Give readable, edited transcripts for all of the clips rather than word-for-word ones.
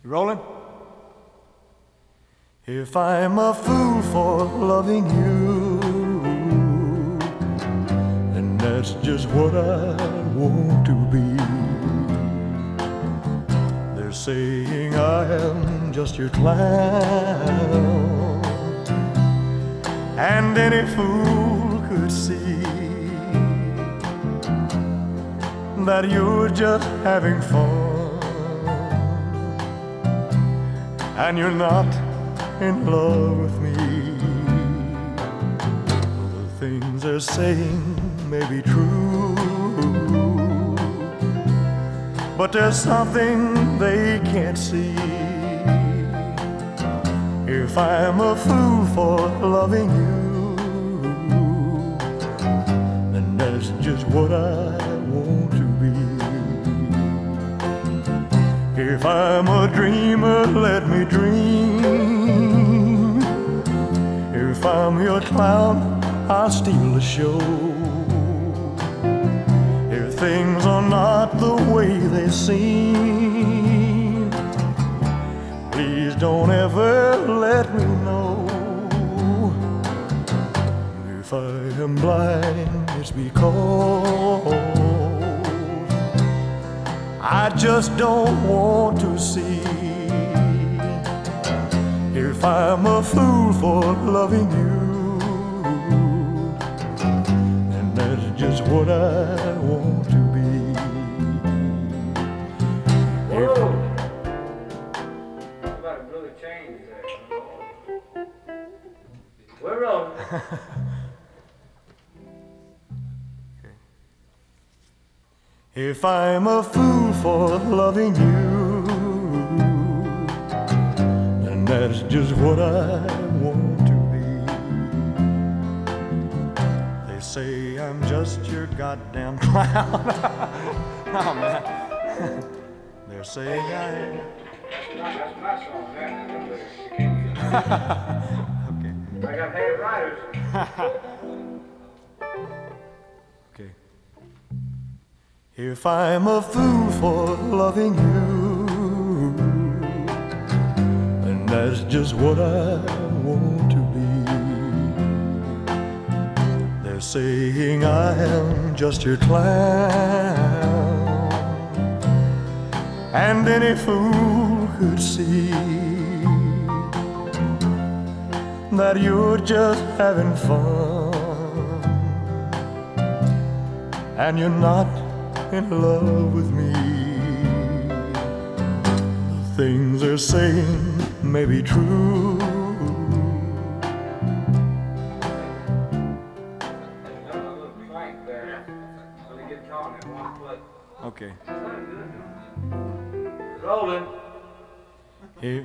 You rolling? If I'm a fool for loving you, then that's just what I want to be. They're saying I am just your clown, and any fool could see that you're just having fun, and you're not in love with me. The things they're saying may be true, but there's something they can't see. If I'm a fool for loving you, then that's just what I want to be. If I'm a dreamer, let me dream. If I'm your clown, I'll steal the show. If things are not the way they seem, please don't ever let me know. If I am blind, it's because I just don't want to see. If I'm a fool for loving you, then that's just what I want to be. Whoa! Somebody really changed that. We're rolling. If I'm a fool for loving you, then that's just what I want to be. They say I'm just your goddamn clown. Oh man. They're saying I That's my song, that. Okay. I got head writers. Okay. If I'm a fool for loving you, then that's just what I want to be. They're saying I am just your clown, and any fool could see that you're just having fun, and you're not in love with me. The things they're saying may be true, There's a little clank there. When they get caught in one place. okay. Rolling. If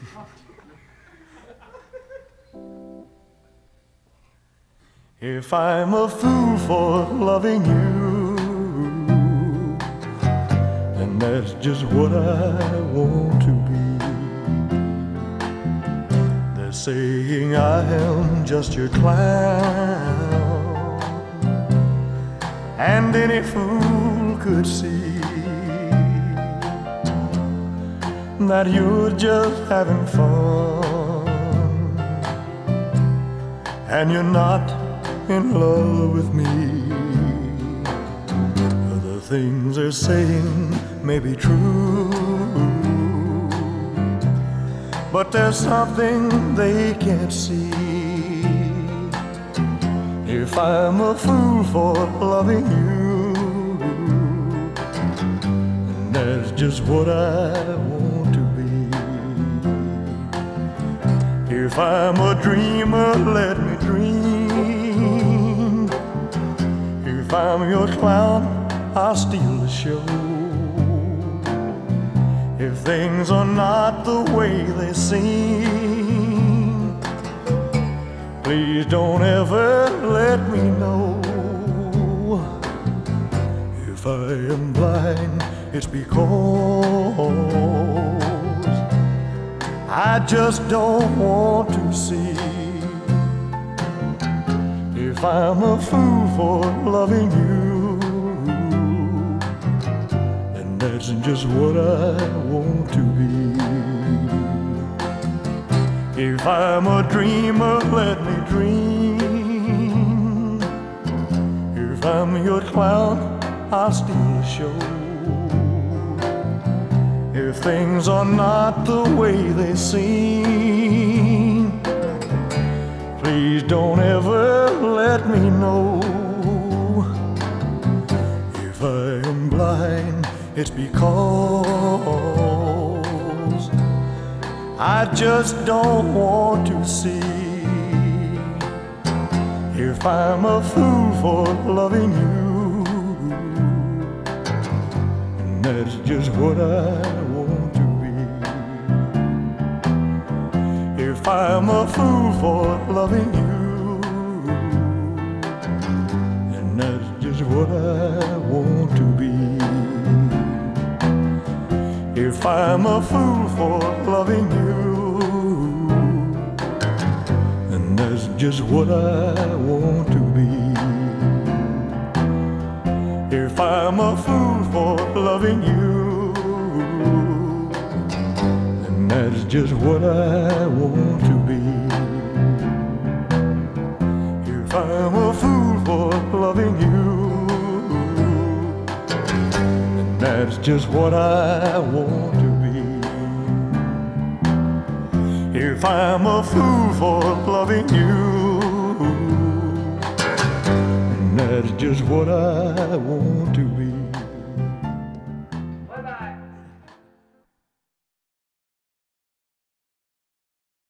If I'm a fool for loving you, then that's just what I want to be. They're saying I am just your clown, and any fool could see that you're just having fun, and you're not in love with me. The things they're saying may be true, but there's something they can't see. If I'm a fool for loving you, then that's just what I want to be. If I'm a dreamer, let me dream. If I'm your clown, I'll steal the show. If things are not the way they seem, please don't ever let me know. If I am blind, it's because I just don't want to see. If I'm a fool for loving you, then that's just what I want to be. If I'm a dreamer, let me dream. If I'm your clown, I'll steal a show. If things are not the way they seem, please don't ever let me know. If I am blind, it's because I just don't want to see. If I'm a fool for loving you, that's just what I want to be. If I'm a fool for loving you, and that's just what I want to be. If I'm a fool for loving you, and that's just what I want to be. If I'm a fool for loving you, and that's just what I want to be. If I'm a fool for loving you, and that's just what I want to be. If I'm a fool for loving you, that's just what I want to be.